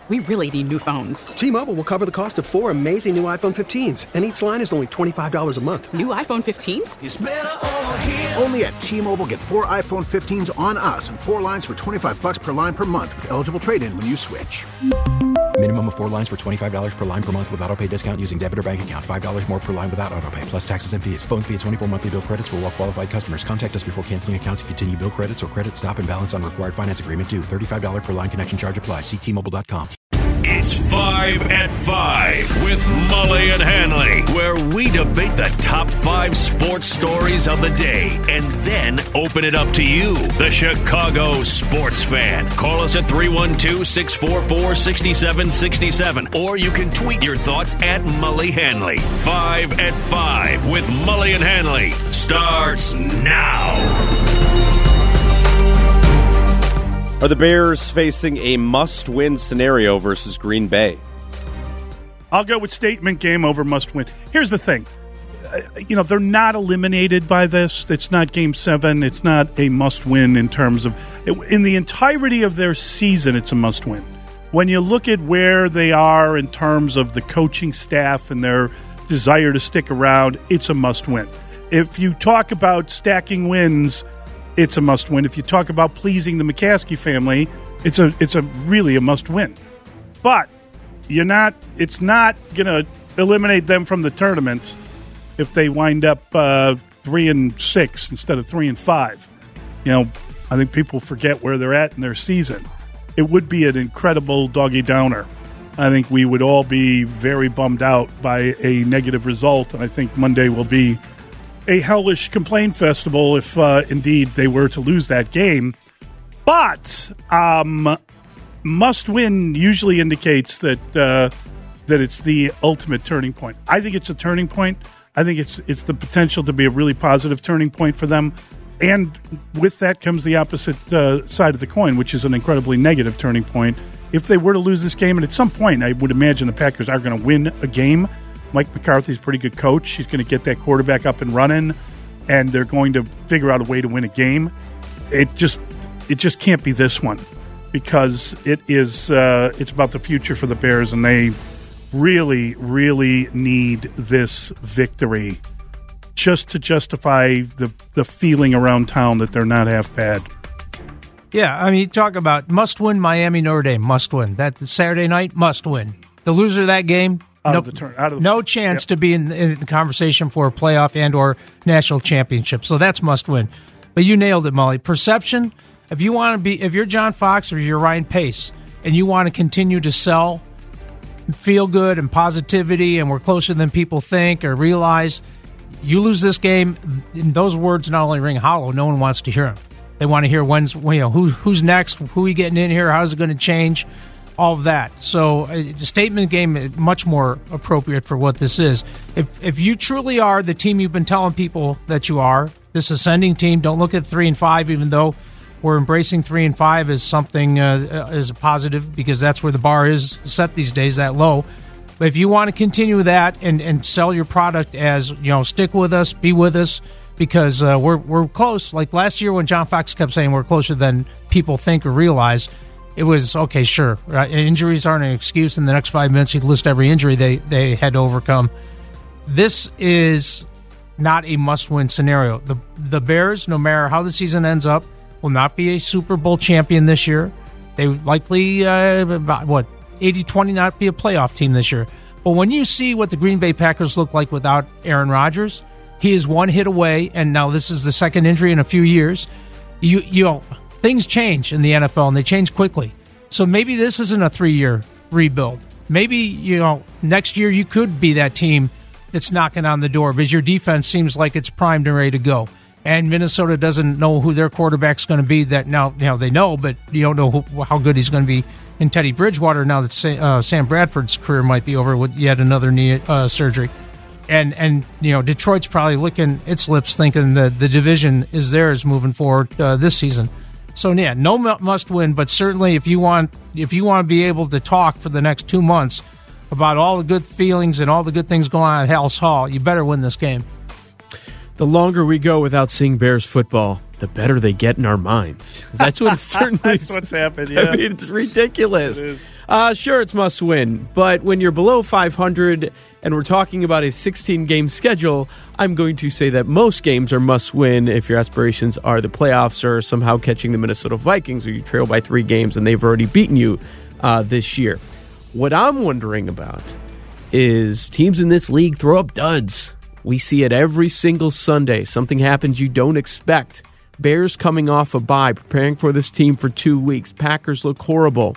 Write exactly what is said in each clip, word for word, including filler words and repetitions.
We really need new phones. T-Mobile will cover the cost of four amazing new iPhone fifteens, and each line is only twenty-five dollars a month. New iPhone fifteens? It's better over here. Only at T-Mobile, get four iPhone fifteens on us and four lines for twenty-five dollars per line per month with eligible trade-in when you switch. Minimum of four lines for twenty-five dollars per line per month with autopay discount using debit or bank account. five dollars more per line without autopay, plus taxes and fees. Phone fee at twenty-four monthly bill credits for well-qualified customers. Contact us before canceling account to continue bill credits or credit stop and balance on required finance agreement due. thirty-five dollars per line connection charge applies. See T Mobile dot com. It's Five at Five with Mully and Hanley, where we debate the top five sports stories of the day and then open it up to you, the Chicago sports fan. Call us at three one two, six four four, six seven six seven, or you can tweet your thoughts at Mully Hanley. Five at Five with Mully and Hanley starts now. Are the Bears facing a must-win scenario versus Green Bay? I'll go with statement game over must-win. Here's the thing. Uh, you know, they're not eliminated by this. It's not game seven. It's not a must-win in terms of – in the entirety of their season, it's a must-win. When you look at where they are in terms of the coaching staff and their desire to stick around, it's a must-win. If you talk about stacking wins – it's a must-win. If you talk about pleasing the McCaskey family, it's a it's a really a must-win. But you're not. It's not going to eliminate them from the tournament if they wind up uh, three and six instead of three and five. You know, I think people forget where they're at in their season. It would be an incredible doggy downer. I think we would all be very bummed out by a negative result, and I think Monday will be a hellish complaint festival if uh, indeed they were to lose that game. But um, must win usually indicates that uh, that it's the ultimate turning point. I think it's a turning point. I think it's it's the potential to be a really positive turning point for them. And with that comes the opposite uh, side of the coin, which is an incredibly negative turning point. If they were to lose this game, and at some point I would imagine the Packers are going to win a game. Mike McCarthy's a pretty good coach. He's going to get that quarterback up and running, and they're going to figure out a way to win a game. It just it just can't be this one because it is uh, it's about the future for the Bears, and they really, really need this victory just to justify the, the feeling around town that they're not half bad. Yeah, I mean, you talk about must-win Miami Notre Dame, must-win. That Saturday night, must-win. The loser of that game, Out no, of the turn, out of the no chance yep. to be in, in the conversation for a playoff and or national championship. So that's must win. But you nailed it, Mully. Perception. If you want to be, if you're John Fox or you're Ryan Pace, and you want to continue to sell feel good and positivity, and we're closer than people think or realize, you lose this game, and those words not only ring hollow. No one wants to hear them. They want to hear when's, you know, who who's next, who are we getting in here, how's it going to change. All of that. So uh, the statement game is much more appropriate for what this is. If if you truly are the team you've been telling people that you are, this ascending team, don't look at three and five, even though we're embracing three and five as something uh, as a positive because that's where the bar is set these days, that low. But if you want to continue that and, and sell your product as, you know, stick with us, be with us, because uh, we're we're close. Like last year when John Fox kept saying we're closer than people think or realize. It was, okay, sure, right? Injuries aren't an excuse. In the next five minutes, he'd list every injury they, they had to overcome. This is not a must-win scenario. The the Bears, no matter how the season ends up, will not be a Super Bowl champion this year. They would likely, uh, about, what, eighty twenty not be a playoff team this year. But when you see what the Green Bay Packers look like without Aaron Rodgers, he is one hit away, and now this is the second injury in a few years. You you know, things change in the N F L, and they change quickly. So maybe this isn't a three-year rebuild. Maybe, you know, next year you could be that team that's knocking on the door because your defense seems like it's primed and ready to go. And Minnesota doesn't know who their quarterback's going to be. That now, you know, they know, but you don't know who, how good he's going to be in Teddy Bridgewater now that uh, Sam Bradford's career might be over with yet another knee uh, surgery. And, and you know, Detroit's probably licking its lips thinking that the division is theirs moving forward uh, this season. So yeah, no must win, but certainly if you want if you want to be able to talk for the next two months about all the good feelings and all the good things going on at Hal's Hall, you better win this game. The longer we go without seeing Bears football, the better they get in our minds. That's what it certainly That's what's happened, yeah. I mean, it's ridiculous. It is. Uh, sure, it's must win, but when you're below five hundred and we're talking about a sixteen-game schedule, I'm going to say that most games are must win if your aspirations are the playoffs or somehow catching the Minnesota Vikings, or you trail by three games and they've already beaten you uh, this year. What I'm wondering about is teams in this league throw up duds. We see it every single Sunday. Something happens you don't expect. Bears coming off a bye, preparing for this team for two weeks. Packers look horrible.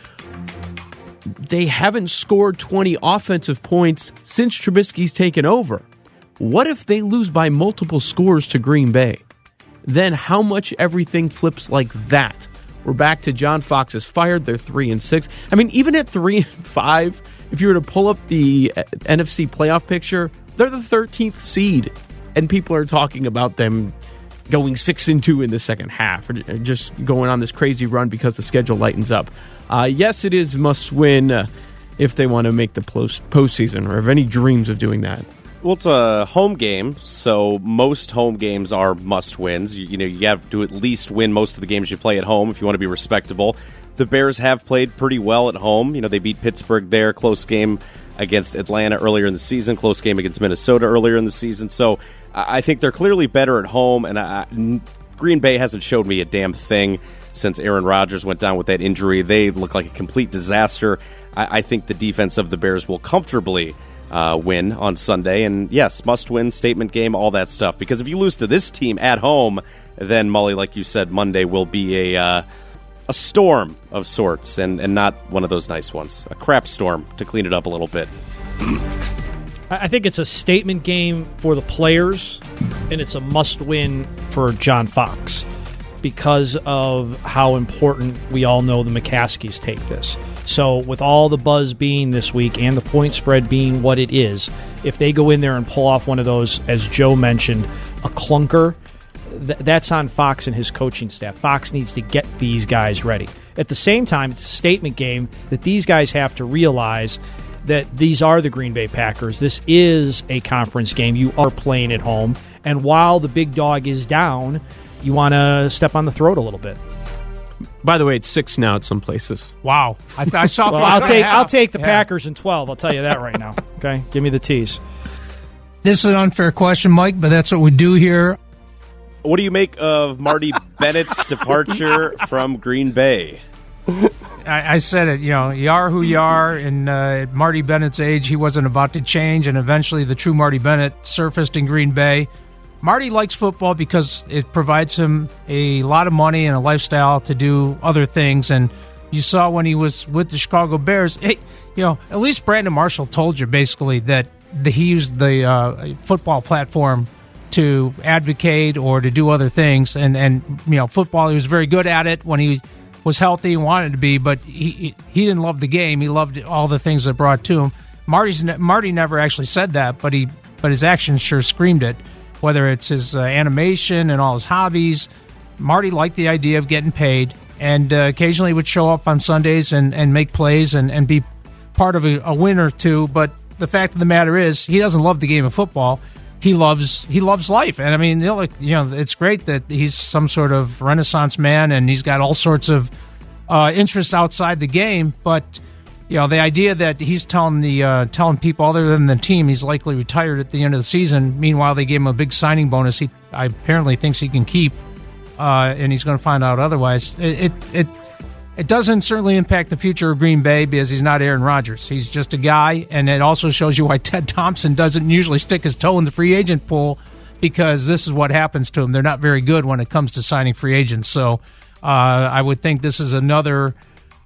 They haven't scored twenty offensive points since Trubisky's taken over. What if they lose by multiple scores to Green Bay? Then how much everything flips like that? We're back to John Fox is fired. They're three and six. I mean, even at three and five, if you were to pull up the N F C playoff picture, they're the thirteenth seed, and people are talking about them going six and two in the second half, or just going on this crazy run because the schedule lightens up. Uh, yes, it is must win uh, if they want to make the post postseason, or have any dreams of doing that. Well, it's a home game, so most home games are must wins. You, you know, you have to at least win most of the games you play at home if you want to be respectable. The Bears have played pretty well at home. You know, they beat Pittsburgh there, close game against Atlanta earlier in the season, close game against Minnesota earlier in the season. So I think they're clearly better at home, and I, Green Bay hasn't showed me a damn thing since Aaron Rodgers went down with that injury. They look like a complete disaster. I, I think the defense of the Bears will comfortably uh, win on Sunday, and yes, must-win, statement game, all that stuff. Because if you lose to this team at home, then, Mully, like you said, Monday will be a uh, a storm of sorts, and, and not one of those nice ones. A crap storm, to clean it up a little bit. I think it's a statement game for the players, and it's a must-win for John Fox because of how important we all know the McCaskies take this. So with all the buzz being this week and the point spread being what it is, if they go in there and pull off one of those, as Joe mentioned, a clunker, th- that's on Fox and his coaching staff. Fox needs to get these guys ready. At the same time, it's a statement game that these guys have to realize that these are the Green Bay Packers. This is a conference game. You are playing at home. And while the big dog is down, you want to step on the throat a little bit. By the way, it's six now at some places. Wow. I, th- I saw well, five I'll take and a I'll take the yeah. Packers in twelve. I'll tell you that right now. Okay? Give me the tease. This is an unfair question, Mike, but that's what we do here. What do you make of Marty Bennett's departure from Green Bay? I, I said it, you know, you are who you are, and uh, at Marty Bennett's age, he wasn't about to change, and eventually the true Marty Bennett surfaced in Green Bay. Marty likes football because it provides him a lot of money and a lifestyle to do other things, and you saw when he was with the Chicago Bears, hey, you know, at least Brandon Marshall told you basically that the, he used the uh, football platform to advocate or to do other things, and, and you know, football, he was very good at it when he was healthy and wanted to be, but he he didn't love the game. He loved all the things that brought to him. Marty's Marty never actually said that, but he but his actions sure screamed it. Whether it's his uh, animation and all his hobbies, Marty liked the idea of getting paid, and uh, occasionally would show up on Sundays and, and make plays and, and be part of a, a win or two. But the fact of the matter is, he doesn't love the game of football. He loves he loves life, and I mean, you know, like, you know, it's great that he's some sort of Renaissance man, and he's got all sorts of uh, interests outside the game. But you know, the idea that he's telling the uh, telling people other than the team he's likely retired at the end of the season. Meanwhile, they gave him a big signing bonus. He I apparently thinks he can keep, uh, and he's going to find out otherwise. It, it it it doesn't certainly impact the future of Green Bay because he's not Aaron Rodgers. He's just a guy, and it also shows you why Ted Thompson doesn't usually stick his toe in the free agent pool, because this is what happens to them. They're not very good when it comes to signing free agents. So uh, I would think this is another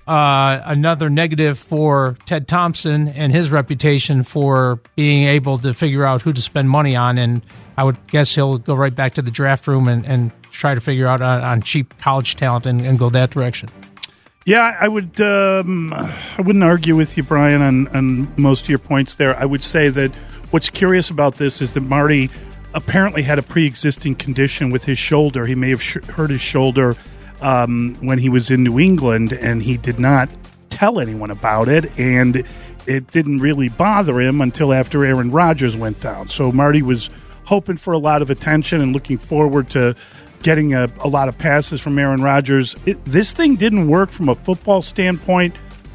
uh, another negative for Ted Thompson and his reputation for being able to figure out who to spend money on. And I would guess he'll go right back to the draft room and, and try to figure out on, on cheap college talent and, and go that direction. Yeah, I would. Um, I wouldn't argue with you, Brian, on, on most of your points there. I would say that what's curious about this is that Marty apparently had a pre-existing condition with his shoulder. He may have sh- hurt his shoulder um, when he was in New England, and he did not tell anyone about it, and it didn't really bother him until after Aaron Rodgers went down. So Marty was hoping for a lot of attention and looking forward to getting a, a lot of passes from Aaron Rodgers. It, this thing didn't work from a football standpoint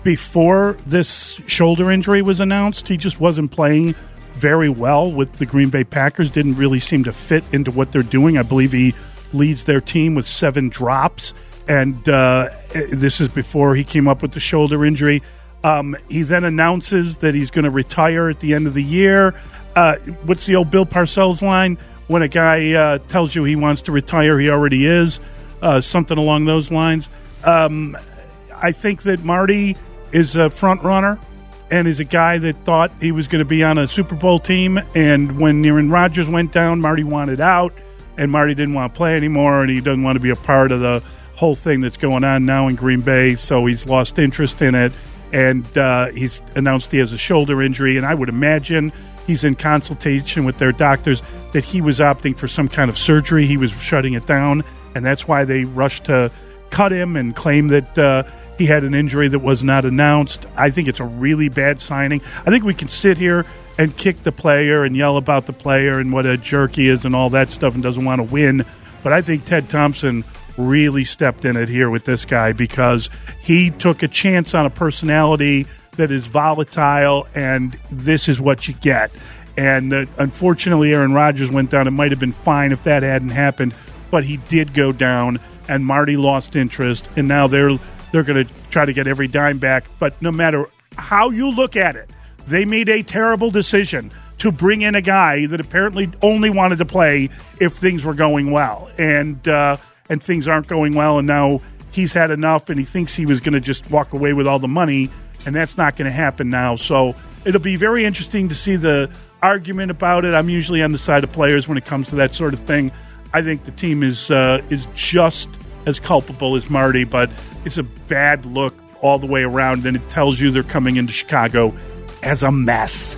before this shoulder injury was announced, he just wasn't playing very well with the Green Bay Packers, didn't really seem to fit into what they're doing. I believe he leads their team with seven drops, and uh, this is before he came up with the shoulder injury. Um, he then announces that he's going to retire at the end of the year. Uh, what's the old Bill Parcells line? When a guy uh, tells you he wants to retire, he already is. Uh, something along those lines. Um, I think that Marty is a front runner and is a guy that thought he was going to be on a Super Bowl team. And when Aaron Rodgers went down, Marty wanted out, and Marty didn't want to play anymore, and he doesn't want to be a part of the whole thing that's going on now in Green Bay. So he's lost interest in it, and uh, he's announced he has a shoulder injury. And I would imagine he's in consultation with their doctors that he was opting for some kind of surgery. He was shutting it down, and that's why they rushed to cut him and claim that uh, he had an injury that was not announced. I think it's a really bad signing. I think we can sit here and kick the player and yell about the player and what a jerk he is and all that stuff and doesn't want to win. But I think Ted Thompson really stepped in it here with this guy because he took a chance on a personality that is volatile, and this is what you get. And uh, unfortunately, Aaron Rodgers went down. It might have been fine if that hadn't happened, but he did go down, and Marty lost interest, and now they're they're going to try to get every dime back. But no matter how you look at it, they made a terrible decision to bring in a guy that apparently only wanted to play if things were going well, and uh, and things aren't going well, and now he's had enough, and he thinks he was going to just walk away with all the money, and that's not going to happen now. So it'll be very interesting to see the argument about it. I'm usually on the side of players when it comes to that sort of thing. I think the team is uh, is just as culpable as Marty, but it's a bad look all the way around, and it tells you they're coming into Chicago as a mess.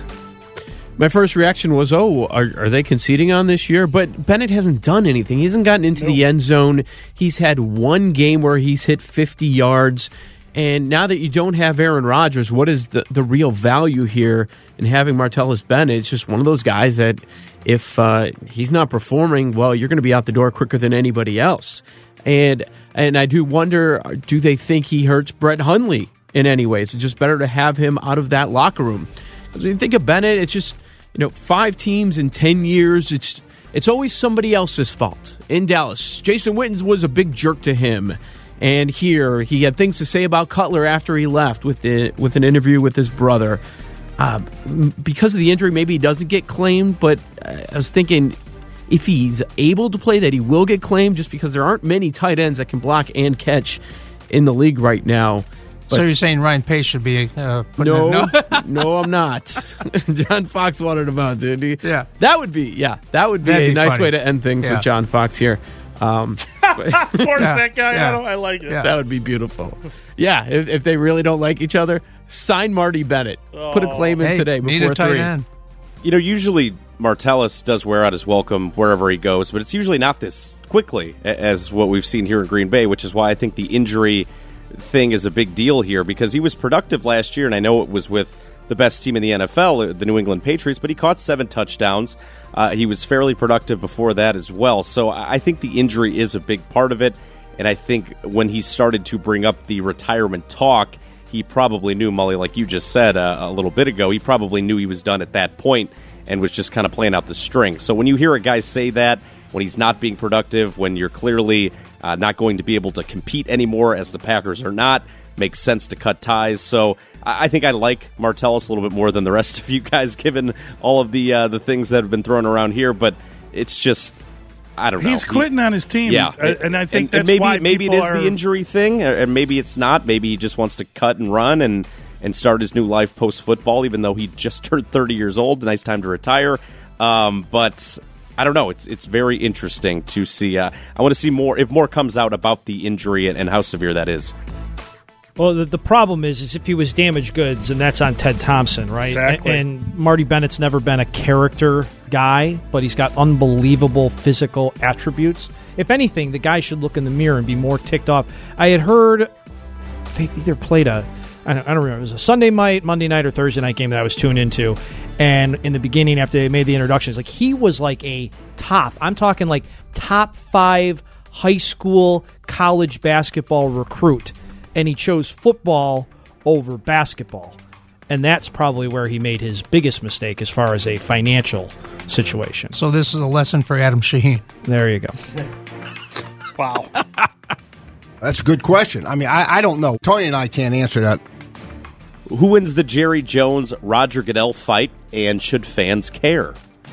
My first reaction was, oh, are, are they conceding on this year? But Bennett hasn't done anything. He hasn't gotten into nope. the end zone. He's had one game where he's hit fifty yards. And now that you don't have Aaron Rodgers, what is the, the real value here in having Martellus Bennett? It's just one of those guys that if uh, he's not performing, well, you're going to be out the door quicker than anybody else. And and I do wonder, do they think he hurts Brett Hundley in any way? Is it just better to have him out of that locker room? Because when you think of Bennett, it's just, you know, five teams in ten years. It's it's always somebody else's fault. In Dallas, Jason Witten was a big jerk to him. And here, he had things to say about Cutler after he left with the, with an interview with his brother. Uh, because of the injury, maybe he doesn't get claimed, but I was thinking if he's able to play, that he will get claimed just because there aren't many tight ends that can block and catch in the league right now. But so you're saying Ryan Pace should be uh, putting no, in, no? no, I'm not. John Fox wanted him out, didn't he? Yeah. That would be, yeah, that would be That'd a be nice funny. way to end things Yeah. with John Fox here. Um, Poor Yeah, that guy. yeah. I, don't, I like it. Yeah. That would be beautiful. Yeah, if, if they really don't like each other, sign Marty Bennett. Put a claim in Hey, today need before a tight three. end. You know, usually Martellus does wear out his welcome wherever he goes, but it's usually not this quickly a- as what we've seen here in Green Bay, which is why I think the injury thing is a big deal here, because he was productive last year, and I know it was with the best team in the N F L, the New England Patriots, but he caught seven touchdowns. Uh, he was fairly productive before that as well. So I think the injury is a big part of it, and I think when he started to bring up the retirement talk, he probably knew, Mully, like you just said uh, a little bit ago, he probably knew he was done at that point and was just kind of playing out the string. So when you hear a guy say that, when he's not being productive, when you're clearly uh, not going to be able to compete anymore, as the Packers are not, makes sense to cut ties. So I think I like Martellus a little bit more than the rest of you guys, given all of the uh, the things that have been thrown around here. But it's just, I don't know. He's quitting on his team. Yeah, and, and I think and, that's and maybe why maybe it people is are, the injury thing, and maybe it's not. Maybe he just wants to cut and run and and start his new life post football, even though he just turned thirty years old. Nice time to retire. Um, but I don't know. It's it's very interesting to see. Uh, I want to see more if more comes out about the injury and, and how severe that is. Well, the, the problem is, is if he was damaged goods, and that's on Ted Thompson, right? Exactly. And, and Marty Bennett's never been a character guy, but he's got unbelievable physical attributes. If anything, the guy should look in the mirror and be more ticked off. I had heard they either played a, I don't, I don't remember, it was a Sunday night, Monday night, or Thursday night game that I was tuned into. And in the beginning, after they made the introductions, like he was like a top, I'm talking like top five high school, college basketball recruit. And he chose football over basketball. And that's probably where he made his biggest mistake as far as a financial situation. So this is a lesson for Adam Shaheen. There you go. Wow. That's a good question. I mean, I, I don't know. Tony and I can't answer that. Who wins the Jerry Jones-Roger Goodell fight, and should fans care?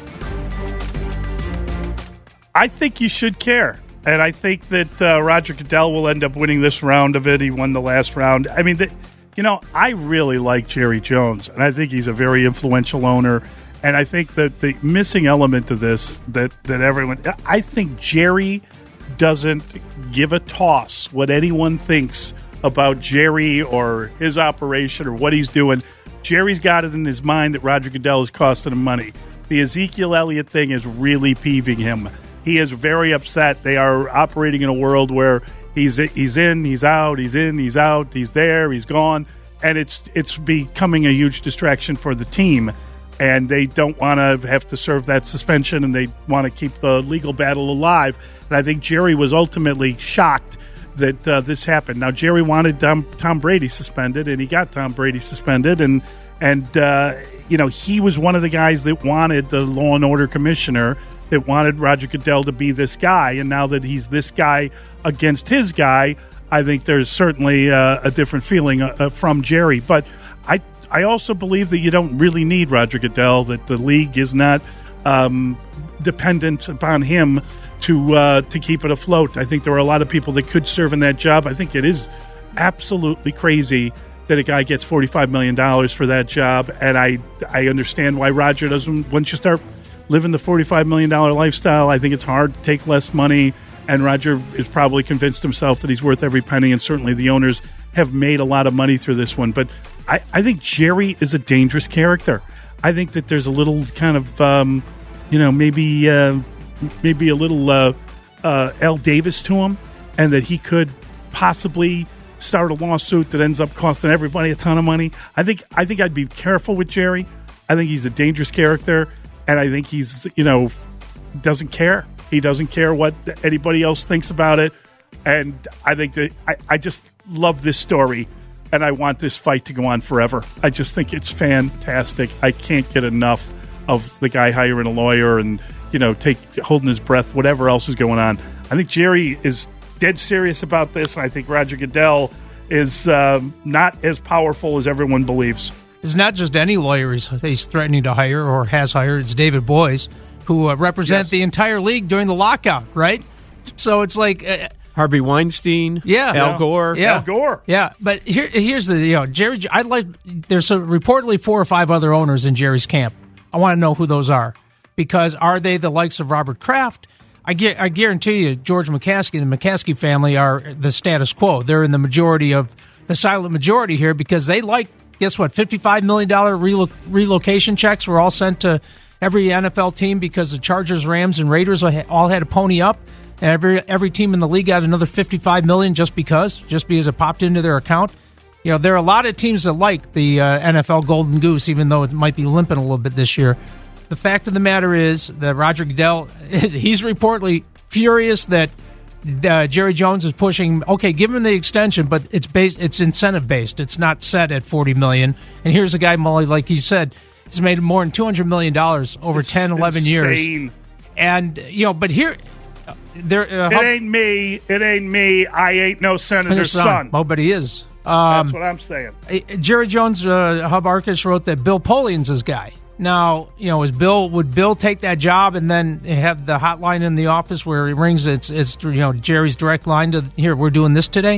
I think you should care. And I think that uh, Roger Goodell will end up winning this round of it. He won the last round. I mean, the, you know, I really like Jerry Jones, and I think he's a very influential owner. And I think that the missing element of this, that, that everyone, I think Jerry doesn't give a toss what anyone thinks about Jerry or his operation or what he's doing. Jerry's got it in his mind that Roger Goodell is costing him money. The Ezekiel Elliott thing is really peeving him. He is very upset. They are operating in a world where He's he's in, he's out, he's in, he's out, he's there, he's gone, and it's it's becoming a huge distraction for the team. And they don't want to have to serve that suspension, and they want to keep the legal battle alive. And I think Jerry was ultimately shocked that uh, this happened. Now, Jerry wanted Tom, Tom Brady suspended, and he got Tom Brady suspended, and and uh, you know he was one of the guys that wanted the Law and Order commissioner, that wanted Roger Goodell to be this guy, and now that he's this guy against his guy, I think there's certainly uh, a different feeling uh, from Jerry. But I I also believe that you don't really need Roger Goodell, that the league is not um, dependent upon him to uh, to keep it afloat. I think there are a lot of people that could serve in that job. I think it is absolutely crazy that a guy gets forty-five million dollars for that job, and I I understand why Roger doesn't. Once you start living the forty-five million dollars lifestyle, I think it's hard to take less money, and Roger is probably convinced himself that he's worth every penny, and certainly the owners have made a lot of money through this one. But I, I think Jerry is a dangerous character. I think that there's a little kind of, um, you know, maybe uh, maybe a little uh, uh, Al Davis to him, and that he could possibly start a lawsuit that ends up costing everybody a ton of money. I think I think I'd be careful with Jerry. I think he's a dangerous character. And I think he's, you know, doesn't care. He doesn't care what anybody else thinks about it. And I think that I, I just love this story, and I want this fight to go on forever. I just think it's fantastic. I can't get enough of the guy hiring a lawyer and, you know, take holding his breath, whatever else is going on. I think Jerry is dead serious about this, and I think Roger Goodell is um, not as powerful as everyone believes. It's not just any lawyer he's, he's threatening to hire or has hired. It's David Boies, who uh, represent yes. the entire league during the lockout, right? So it's like uh, Harvey Weinstein, yeah, Al Gore, yeah. Al Gore, yeah. But here, here's the you know Jerry. I like there's a, reportedly four or five other owners in Jerry's camp. I want to know who those are, because are they the likes of Robert Kraft? I, get, I guarantee you, George McCaskey and the McCaskey family are the status quo. They're in the majority of the silent majority here, because they like. Guess what? fifty-five million dollars relo- relocation checks were all sent to every N F L team because the Chargers, Rams, and Raiders all had to pony up, and every every team in the league got another fifty-five million dollars just because, just because it popped into their account. You know, there are a lot of teams that like the uh, N F L Golden Goose, even though it might be limping a little bit this year. The fact of the matter is that Roger Goodell, he's reportedly furious that Uh, Jerry Jones is pushing. Okay, give him the extension, but it's based. It's incentive based. It's not set at forty million dollars. And here's a guy, Mully, like you said, he's made more than two hundred million dollars over it's ten, eleven insane. years. And you know, but here, there. Uh, it ain't me. It ain't me. I ain't no senator's son. son. Oh, but he is. Um, That's what I'm saying. Jerry Jones, uh, Hub Arkush wrote that Bill Polian's his guy. Now, you know, is Bill would Bill take that job and then have the hotline in the office where he rings? It's it's you know Jerry's direct line to here. We're doing this today.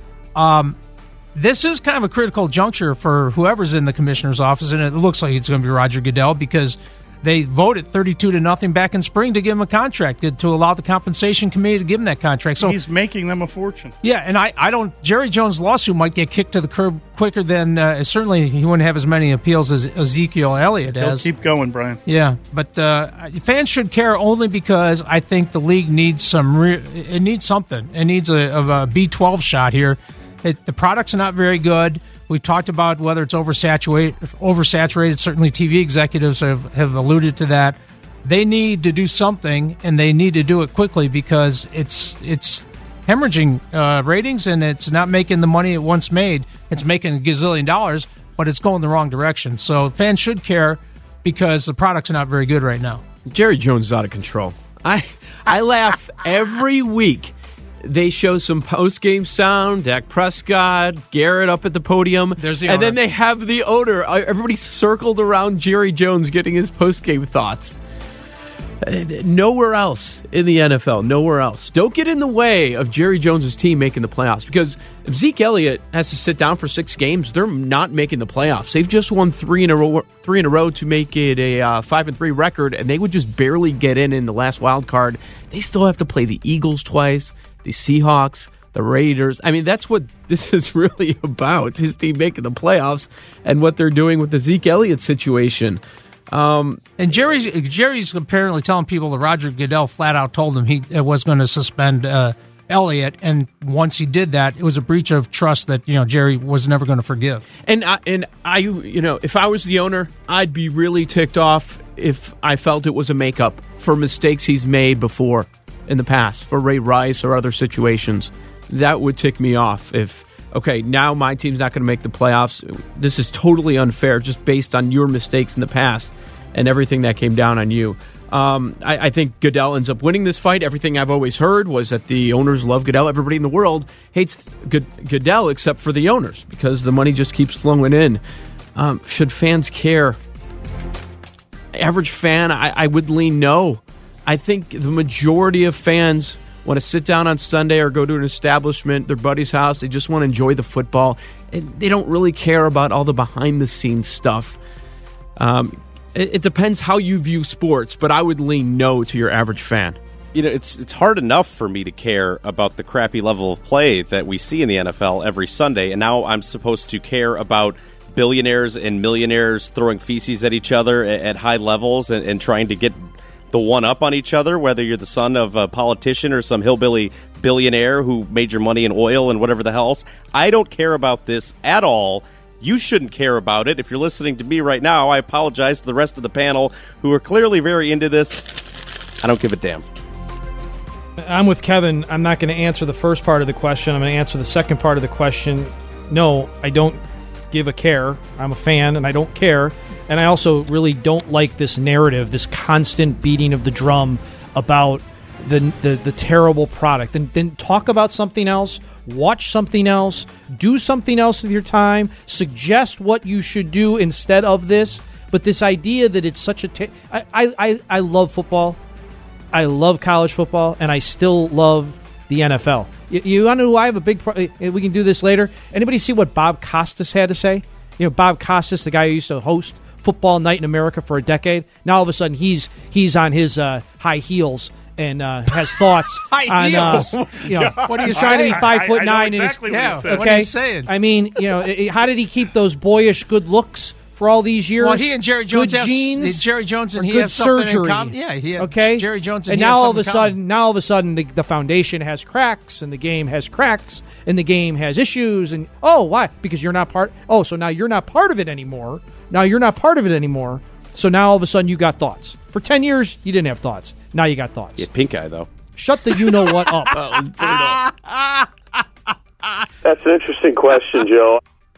Um, this is kind of a critical juncture for whoever's in the commissioner's office, and it looks like it's going to be Roger Goodell, because they voted thirty-two to nothing back in spring to give him a contract, to allow the compensation committee to give him that contract. So he's making them a fortune. Yeah, and I, I don't. Jerry Jones' lawsuit might get kicked to the curb quicker than uh, certainly he wouldn't have as many appeals as Ezekiel Elliott has. He'll keep going, Brian. Yeah, but uh, fans should care only because I think the league needs some. Re- it needs something. It needs a, of a B twelve shot here. It, the products are not very good. We talked about whether it's oversaturated. Oversaturated. Certainly, T V executives have, have alluded to that. They need to do something, and they need to do it quickly, because it's it's hemorrhaging uh, ratings, and it's not making the money it once made. It's making a gazillion dollars, but it's going the wrong direction. So fans should care because the product's not very good right now. Jerry Jones is out of control. I I laugh every week. They show some post-game sound, Dak Prescott, Garrett up at the podium, There's the and owner. then they have the owner. Everybody circled around Jerry Jones getting his post-game thoughts. Nowhere else in the N F L, nowhere else. Don't get in the way of Jerry Jones' team making the playoffs, because if Zeke Elliott has to sit down for six games, they're not making the playoffs. They've just won three in a row, three in a row to make it a uh, five and three record, and they would just barely get in in the last wild card. They still have to play the Eagles twice, the Seahawks, the Raiders. I mean, that's what this is really about, his team making the playoffs and what they're doing with the Zeke Elliott situation. Um, and Jerry's Jerry's apparently telling people that Roger Goodell flat out told him he was going to suspend uh, Elliott, and once he did that, it was a breach of trust that you know Jerry was never going to forgive. And I, and I, you know, if I was the owner, I'd be really ticked off if I felt it was a makeup for mistakes he's made before in the past, for Ray Rice or other situations. That would tick me off if, okay, now my team's not going to make the playoffs. This is totally unfair just based on your mistakes in the past and everything that came down on you. Um, I, I think Goodell ends up winning this fight. Everything I've always heard was that the owners love Goodell. Everybody in the world hates Good- Goodell except for the owners because the money just keeps flowing in. Um, should fans care? Average fan, I, I would lean no. I think the majority of fans want to sit down on Sunday or go to an establishment, their buddy's house. They just want to enjoy the football. And they don't really care about all the behind-the-scenes stuff. Um, it, it depends how you view sports, but I would lean no to your average fan. You know, it's it's hard enough for me to care about the crappy level of play that we see in the N F L every Sunday, and now I'm supposed to care about billionaires and millionaires throwing feces at each other at, at high levels and, and trying to get the one-up on each other, whether you're the son of a politician or some hillbilly billionaire who made your money in oil and whatever the hell else. I don't care about this at all. You shouldn't care about it. If you're listening to me right now, I apologize to the rest of the panel who are clearly very into this. I don't give a damn. I'm with Kevin. I'm not going to answer the first part of the question. I'm going to answer the second part of the question. No, I don't give a care. I'm a fan, and I don't care. And I also really don't like this narrative, this constant beating of the drum about the the, the terrible product. Then, then talk about something else, watch something else, do something else with your time, suggest what you should do instead of this. But this idea that it's such a... Ter- I, I, I love football. I love college football, and I still love the N F L. You, you want to know who I have a big... Pro- we can do this later. Anybody see what Bob Costas had to say? You know, Bob Costas, the guy who used to host Football Night in America for a decade. Now all of a sudden he's he's on his uh, high heels and uh, has thoughts high on heels. Uh, you know, what are you he's trying to be saying? five I- foot I know nine. exactly in what his, he said. okay? What are you saying? I mean, you know, it- how did he keep those boyish good looks for all these years? Well, he and Jerry Jones good have genes, Jerry Jones and or he good have something surgery. in common. Yeah, he had okay. Jerry Jones and, and he now have all of a something in common. sudden, now all of a sudden, the, the foundation has cracks, and the game has cracks, and the game has issues. And oh, why? Because you're not part. Oh, so now you're not part of it anymore. Now you're not part of it anymore. So now all of a sudden you got thoughts. For ten years, you didn't have thoughts. Now you got thoughts. Yeah, pink eye, though. Shut the you-know-what up. That was brutal. That's an interesting question, Joe.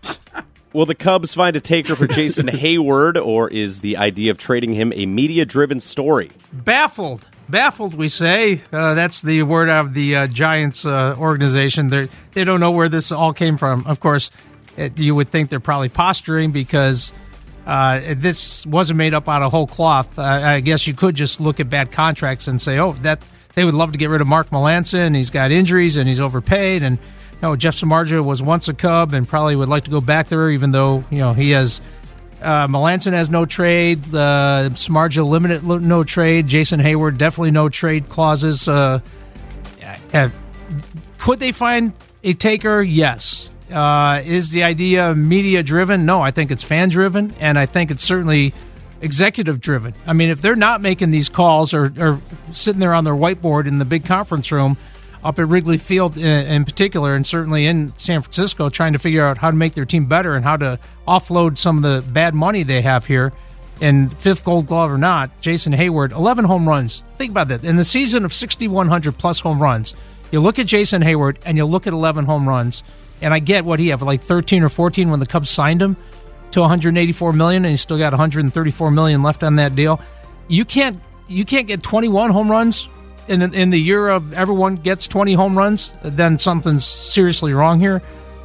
Will the Cubs find a taker for Jason Hayward, or is the idea of trading him a media-driven story? Baffled. Baffled, we say. Uh, that's the word out of the uh, Giants uh, organization. They're, they don't know where this all came from. Of course, it, you would think they're probably posturing because uh, this wasn't made up out of whole cloth. Uh, I guess you could just look at bad contracts and say, oh, that they would love to get rid of Mark Melancon. He's got injuries and he's overpaid. And no, Jeff Samardzija was once a Cub and probably would like to go back there, even though you know he has uh, Melancon has no trade, uh, Samardzija limited no trade, Jason Hayward definitely no trade clauses. Uh, have, could they find a taker? Yes. Uh, is the idea media driven? No, I think it's fan driven, and I think it's certainly executive driven. I mean, if they're not making these calls or, or sitting there on their whiteboard in the big conference room up at Wrigley Field in, in particular, and certainly in San Francisco, trying to figure out how to make their team better and how to offload some of the bad money they have here, and fifth Gold Glove or not, Jason Hayward, eleven home runs. Think about that. In the season of sixty-one hundred plus home runs, You look at Jason Hayward, and you look at eleven home runs, and I get what he had, like thirteen or fourteen when the Cubs signed him to one hundred eighty-four million dollars, and he's still got one hundred thirty-four million dollars left on that deal. You can't you can't get twenty-one home runs in in the year of everyone gets twenty home runs. Then something's seriously wrong here.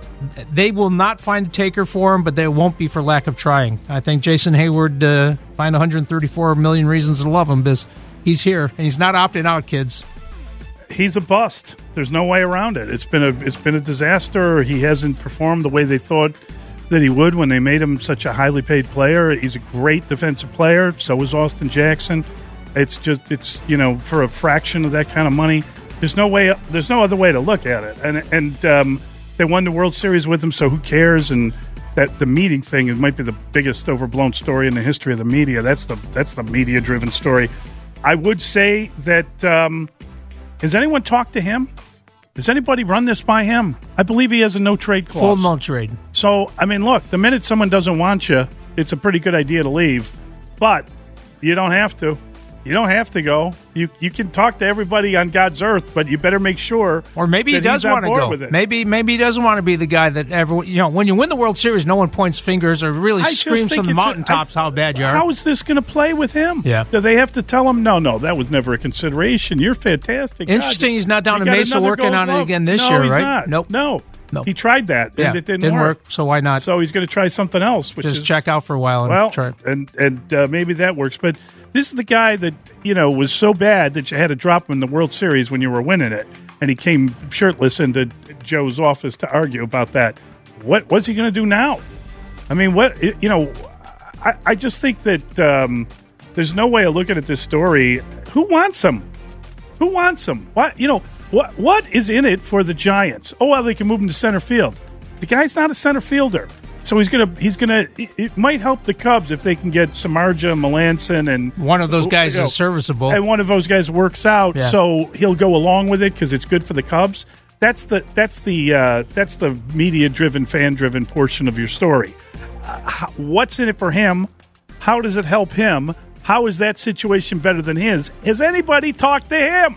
They will not find a taker for him, but they won't be for lack of trying. I think Jason Hayward uh, find one hundred thirty-four million reasons to love him because he's here and he's not opting out, kids. He's a bust. There's no way around it. It's been a it's been a disaster. He hasn't performed the way they thought that he would when they made him such a highly paid player. He's a great defensive player. So is Austin Jackson. It's just it's you know for a fraction of that kind of money, there's no way. There's no other way to look at it. And and um, they won the World Series with him, so who cares? And that the meeting thing it might be the biggest overblown story in the history of the media. That's the that's the media driven story. I would say that. Um, Has anyone talked to him? Does anybody run this by him? I believe he has a no-trade clause. Full no-trade. So, I mean, look, the minute someone doesn't want you, it's a pretty good idea to leave. But you don't have to. You don't have to go. You you can talk to everybody on God's earth, but you better make sure. Or maybe he does want to go. With it. Maybe maybe he doesn't want to be the guy that everyone. You know, when you win the World Series, no one points fingers or really I screams from the mountaintops a, I, how bad you are. How is this going to play with him? Yeah. Do they have to tell him? No, no, that was never a consideration. You're fantastic. Interesting. God, he's not down in in Mesa working on glove. it again this no, year, he's right? Not. Nope. No. Nope. He tried that, yeah, and it didn't, didn't work. work. So why not? So he's going to try something else. Which Just is, check out for a while and well, try it. and and uh, maybe that works. But this is the guy that you know was so bad that you had to drop him in the World Series when you were winning it, and he came shirtless into Joe's office to argue about that. What what's he going to do now? I mean, what you know? I, I just think that um, there's no way of looking at this story. Who wants him? Who wants him? What you know? What what is in it for the Giants? Oh well, they can move him to center field. The guy's not a center fielder, so he's gonna he's gonna. It might help the Cubs if they can get Samardzija, Melanson, and one of those guys you know, is serviceable, and one of those guys works out, yeah. so he'll go along with it because it's good for the Cubs. That's the that's the uh, that's the media driven, fan driven portion of your story. Uh, how, what's in it for him? How does it help him? How is that situation better than his? Has anybody talked to him?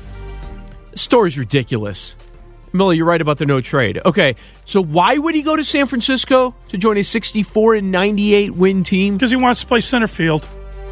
Story's ridiculous. Millie, you're right about the no trade. Okay, so why would he go to San Francisco to join a sixty-four and ninety-eight win team? Because he wants to play center field.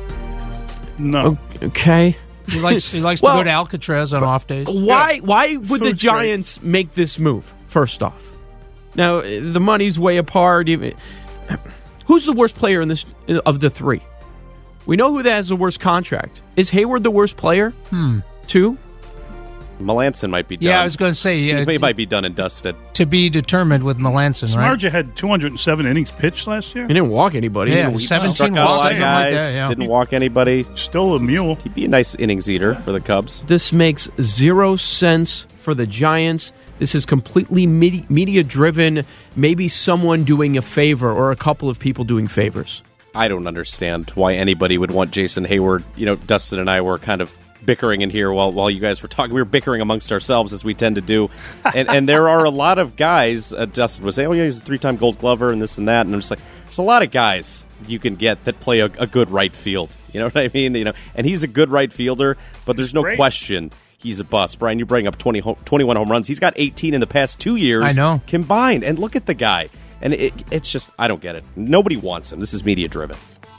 No. Okay. He likes he likes well, to go to Alcatraz on off days. Why yeah. why would Food's the Giants great. make this move, first off? Now, the money's way apart. Who's the worst player in this of the three? We know who that has the worst contract. Is Hayward the worst player? Hmm. Two? Melanson might be done. Yeah, I was going to say. Uh, he t- might be done and dusted. To be determined with Melanson, right? Samardzija had two hundred seven innings pitched last year. He didn't walk anybody. Yeah, he seventeen walks, walks, guys. like that, yeah. Didn't walk anybody. Still a mule. He'd be a nice innings eater for the Cubs. This makes zero sense for the Giants. This is completely media driven. Maybe someone doing a favor or a couple of people doing favors. I don't understand why anybody would want Jason Hayward. You know, Dustin and I were kind of bickering in here while while you guys were talking. We were bickering amongst ourselves, as we tend to do. And and there are a lot of guys, uh, Dustin was saying, oh, yeah, he's a three-time Gold Glover and this and that. And I'm just like, there's a lot of guys you can get that play a, a good right field. You know what I mean? You know, and he's a good right fielder, but there's no Great. question he's a bust. Brian, you bring up twenty, twenty-one home runs. He's got eighteen in the past two years I know. combined. And look at the guy. And it, it's just, I don't get it. Nobody wants him. This is media-driven.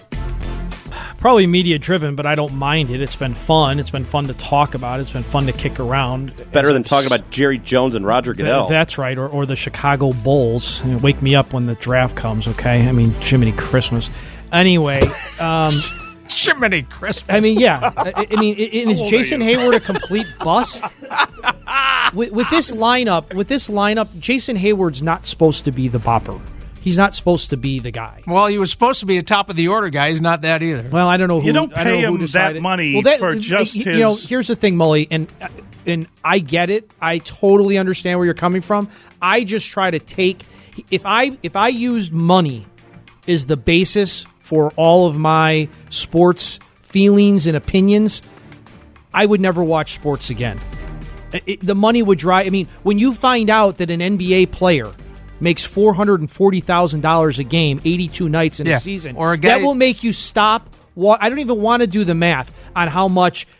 Probably media-driven, but I don't mind it. It's been fun. It's been fun to talk about. It's been fun to kick around. Better than talking about Jerry Jones and Roger Goodell. Th- that's right, or, or the Chicago Bulls. You know, wake me up when the draft comes, okay? I mean, Jiminy Christmas. Anyway. Um, Jiminy Christmas. I mean, yeah. I, I mean, it, is Jason Hayward a complete bust? with, with this lineup, with this lineup, Jason Hayward's not supposed to be the bopper. He's not supposed to be the guy. Well, he was supposed to be a top of the order guy. He's not that either. Well, I don't know who. You don't pay I don't know him who decided. that money well, that, for just you his. know, here's the thing, Mully, and and I get it. I totally understand where you're coming from. I just try to take if I if I used money as the basis for all of my sports feelings and opinions, I would never watch sports again. It, the money would drive. I mean, when you find out that an N B A player makes four hundred forty thousand dollars a game, eighty-two nights in yeah. a season, or a guy, that will make you stop. I don't even want to do the math on how much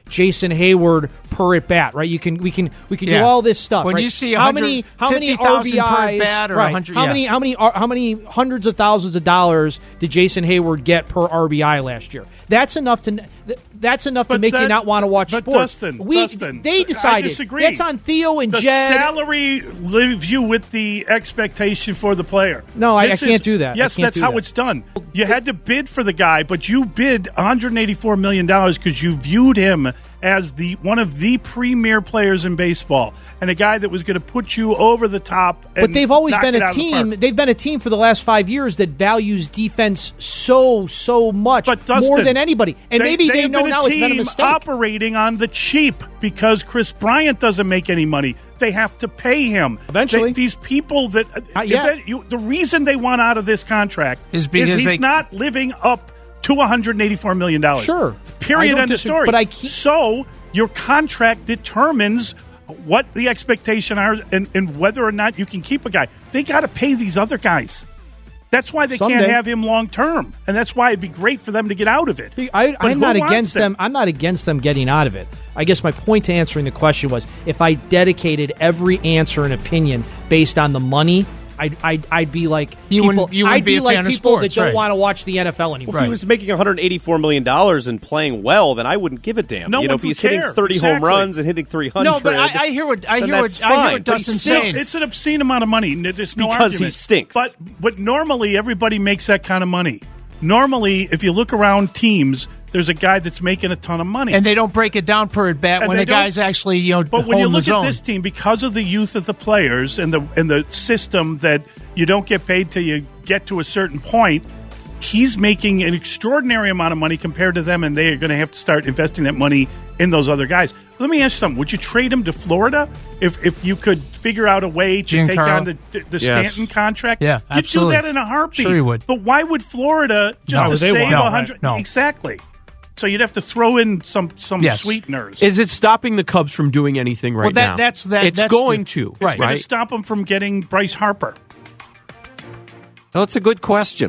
Jason Hayward per at bat, right? You can we can we can Yeah. do all this stuff. When right? you see how many how many fifty thousand R B Is per at bat or right? one hundred How yeah. many how many how many hundreds of thousands of dollars did Jason Hayward get per R B I last year? That's enough to that's enough to But make that- you not want to watch but sports. Dustin, we Dustin, they I decided disagree. that's on Theo and the Jed. salary leaves you with the expectation for the player. No, I- This I can't is- do that. I Yes, can't that's do how that. it's done. You had to bid for the guy, but you bid one hundred eighty-four million dollars because you viewed him as the one of the premier players in baseball and a guy that was going to put you over the top. And But they've always knock been it a out of the team. park. They've been a team for the last five years that values defense so so much But Dustin, more than anybody. And maybe they have know been a now it's been a team mistake. operating on the cheap because Chris Bryant doesn't make any money. They have to pay him Eventually. They- these people that Not yet. event- you, the reason they want out of this contract Is because he's they- not living up to one hundred eighty-four million dollars. Sure. I Period. don't End of disagree, story. but I keep- so your contract determines what the expectation are and, and whether or not you can keep a guy. They got to pay these other guys. That's why they Someday. can't have him long term, and that's why it'd be great for them to get out of it. I, But I'm who not wants against it? them. I'm not against them getting out of it. I guess my point to answering the question was, if I dedicated every answer and opinion based on the money, I'd I'd, I'd be like You people, wouldn't- you wouldn't I'd be be a like fan of people sports, that don't right. want to watch the N F L anymore. Well, if he was making one hundred eighty-four million dollars and playing well, then I wouldn't give a damn. No you know, one if he's would hitting care. thirty home Exactly. runs and hitting three hundred, No, but I, I hear what I then hear that's what I hear fine. what But he Dustin's stinks. saying. It's an obscene amount of money. There's no Because he argument. stinks. But but normally everybody makes that kind of money. Normally, if you look around teams, there's a guy that's making a ton of money. And they don't break it down per at bat And when they the guy's don't- actually you know But when you holding look the at zone. this team, because of the youth of the players and the and the system that you don't get paid till you get to a certain point, he's making an extraordinary amount of money compared to them, and they are going to have to start investing that money in those other guys. Let me ask you something: would you trade him to Florida if if you could figure out a way to take Giancarlo? on the the Yes. Stanton contract? Yeah, you'd absolutely. do that in a heartbeat. Sure you would. But why would Florida just No, to they save won't. a No, hundred? right, no. Exactly. So you'd have to throw in some some Yes. sweeteners. Is it stopping the Cubs from doing anything right Well, that- now? that's- that- It's that's going the- to. It's going right? to stop them from getting Bryce Harper. No, it's a good question.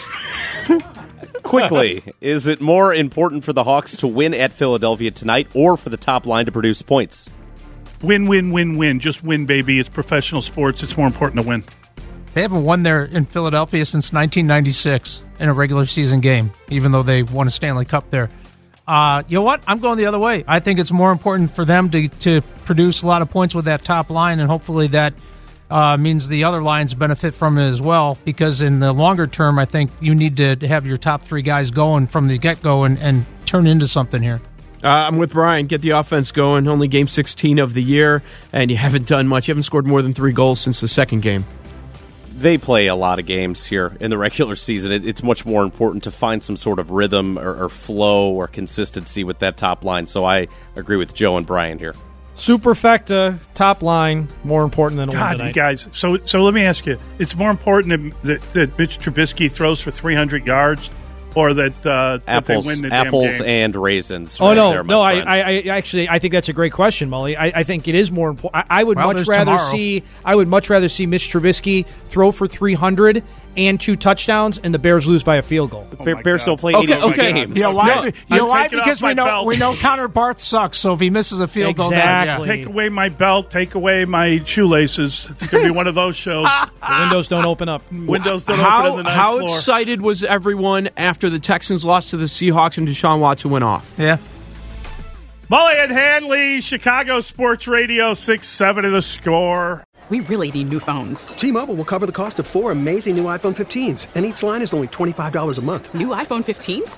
Quickly, is it more important for the Hawks to win at Philadelphia tonight or for the top line to produce points? Win, win, win, win. Just win, baby. It's professional sports. It's more important to win. They haven't won there in Philadelphia since nineteen ninety-six in a regular season game, even though they won a Stanley Cup there. Uh, you know what? I'm going the other way. I think it's more important for them to, to produce a lot of points with that top line, and hopefully that uh, means the other lines benefit from it as well, because in the longer term, I think you need to have your top three guys going from the get-go and, and turn into something here. Uh, I'm with Brian. Get the offense going. Only game sixteen of the year, and you haven't done much. You haven't scored more than three goals since the second game. They play a lot of games here in the regular season. It, it's much more important to find some sort of rhythm or, or flow or consistency with that top line. So I agree with Joe and Brian here. Superfecta, top line, more important than a win God, tonight. you guys. So, so let me ask you: it's more important that, that, that Mitch Trubisky throws for three hundred yards, or that, uh, that they Apples, win the apples damn game? and raisins. Oh right no, there, my no! I, friend. I, I actually, I think that's a great question, Molly. I, I think it is more important. I, I would Well, much there's rather tomorrow. see, I would much rather see Mitch Trubisky throw for three hundred and two touchdowns, and the Bears lose by a field goal. The Bear- Bears don't play Okay, eighty okay. games. You know why? No, you I'm know why? taking off Because my we know belt. we know Connor Barth sucks. So if he misses a field goal, then, yeah. Exactly. Take away my belt. Take away my shoelaces. It's going to be one of those shows. The windows don't open up. Windows don't How, open on the ninth how floor. excited was everyone after the Texans lost to the Seahawks and Deshaun Watson went off? yeah. Molly and Hanley, Chicago Sports Radio, six seven of the Score. We really need new phones. T-Mobile will cover the cost of four amazing new iPhone fifteens, and each line is only twenty-five dollars a month. New iPhone fifteens?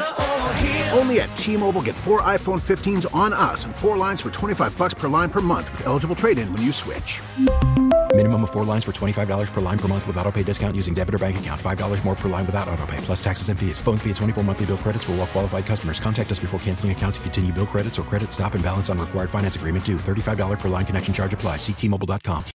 Only at T-Mobile, get four iPhone fifteens on us and four lines for twenty-five bucks per line per month with eligible trade-in when you switch. Minimum of four lines for twenty-five dollars per line per month with auto pay discount using debit or bank account. five dollars more per line without auto pay, plus taxes and fees. Phone fee at twenty-four monthly bill credits for well-qualified customers. Contact us before canceling account to continue bill credits or credit stop and balance on required finance agreement due. thirty-five dollars per line connection charge applies. See T Mobile dot com.